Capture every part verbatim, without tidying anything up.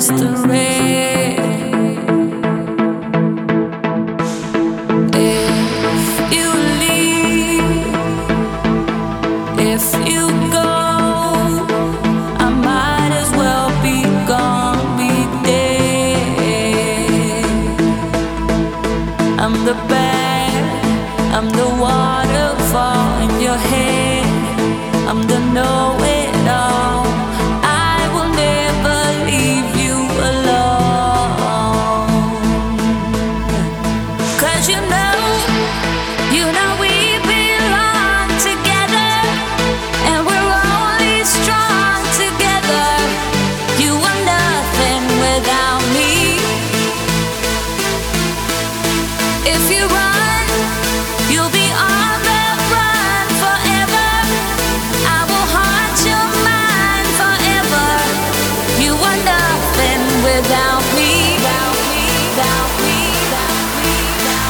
thinnest thread. If you leave, if you go, I might as well be gone, be dead. I'm the bad, I'm the waterfall in your head, I'm the know-it-all. I will never leave you alone. 'Cause you know, you know we belong together, and we're only strong together. You are nothing without me. If you run, you'll be on the run forever. I will haunt your mind forever. You are nothing without me. Without me, without me, without me, without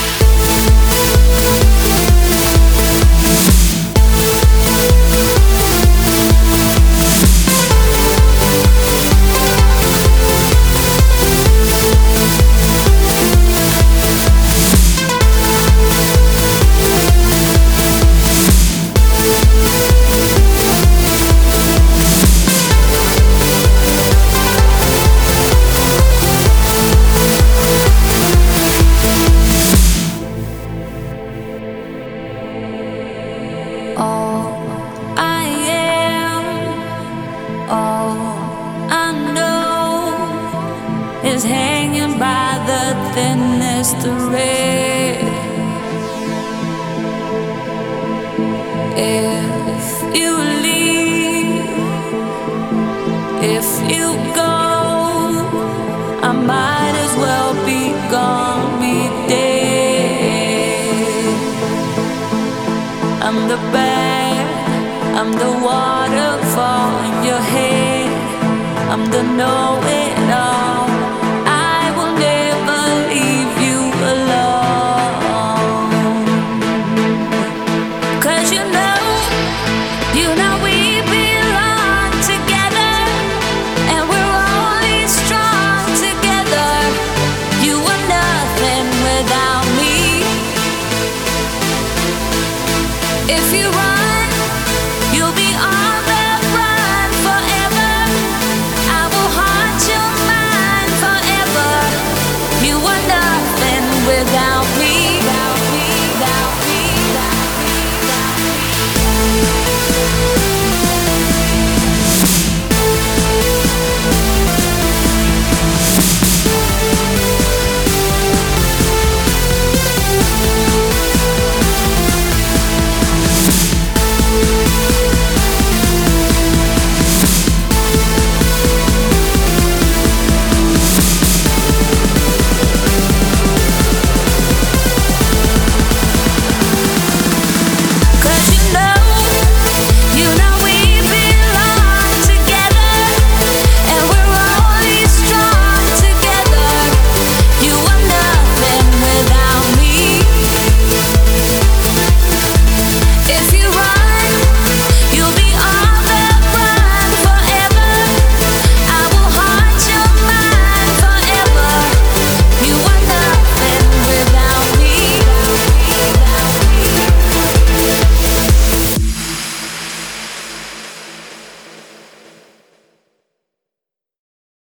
all I am, all I know is hanging by the thinnest thread. If you leave, if you go, I might as well be gone, be dead. I'm the bad, I'm the waterfall in your head, I'm the know-it-all.